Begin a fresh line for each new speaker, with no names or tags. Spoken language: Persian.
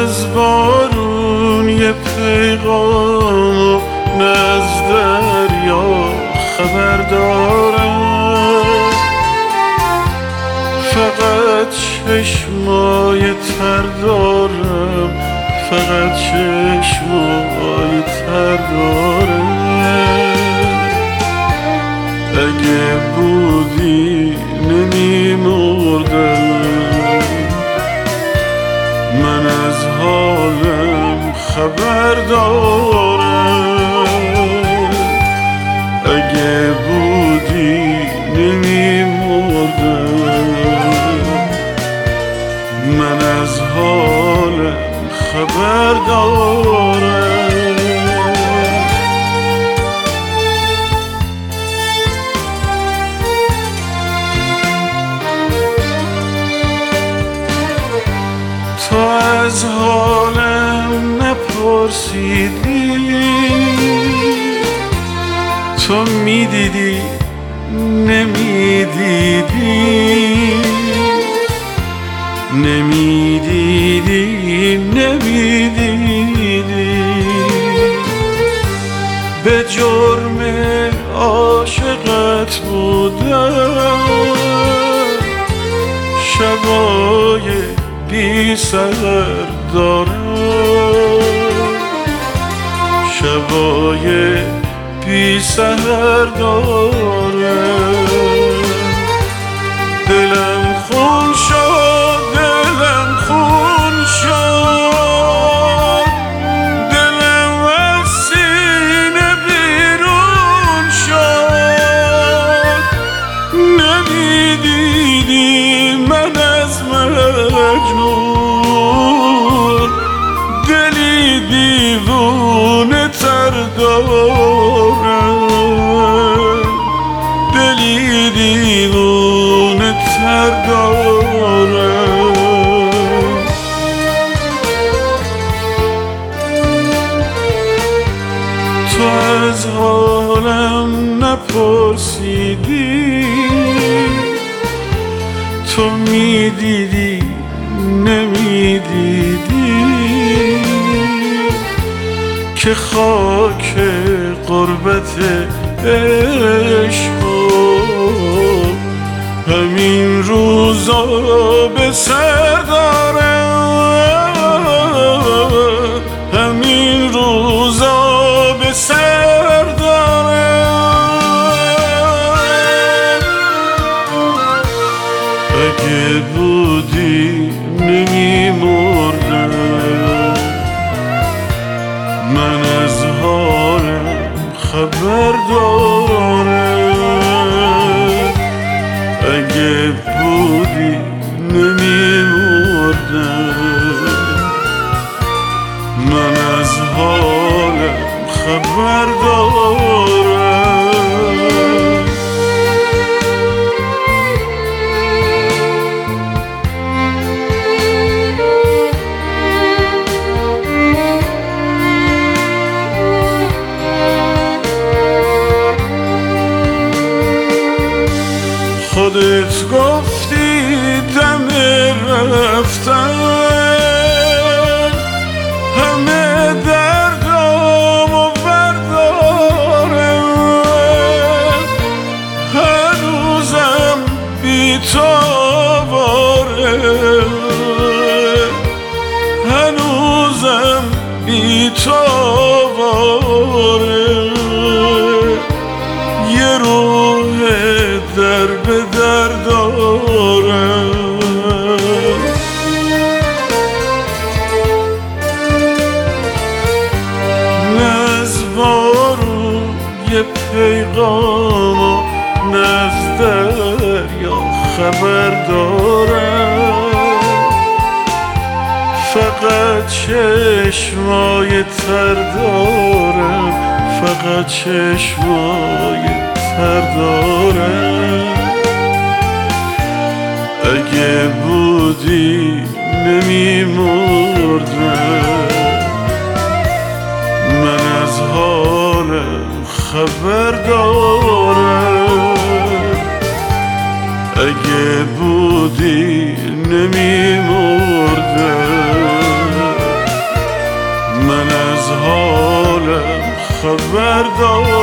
از بارون یه پیغام و نه از دریا خبر دارم، فقط چشمای تر دارم، فقط چشمای تر دارم. اگه بودی نمی‌مردم، من از حالم خبر دارم. اگه بودی نمی‌مردم، من از حالم خبر دارم. تو از حالم نپرسیدی، تو میدیدی نمیدیدی، نمیدیدی نمیدیدی. به جرم عاشقت بودم، شبای بی سحر دارم، شبای بی سحر دارم. دلم خون شد، دلم خون شد، دلم از سینه بیرون شد. نمیدیدی من از مجنون دلی دیوونه تر دارم، دلی دیوونه تر دارم. تو از حالم نپرسیدی، تو میدیدی نمیدیدی، که خاک غربت عشق همین روزا به سر دارم، همین روزا به سر دارم. اگه بودی نمی‌مردم، من از حالم خبر دارم. اگه بودی نمی‌مردم، من از حالم خبر دارم. خودت گفتی دم رفتن، همه دردامو بردارم. هنوزم بی تو آوارم، هنوزم بی تو آوارم. یه روح در به در دارم. نه از بارون یه پیغام و نه از دریا خبر دارم، فقط چشمای تر دارم، فقط چشمای تر دارم. اگه بودی نمی‌مردم، من از حالم خبر دارم. اگه بودی نمی‌مردم، تر دارم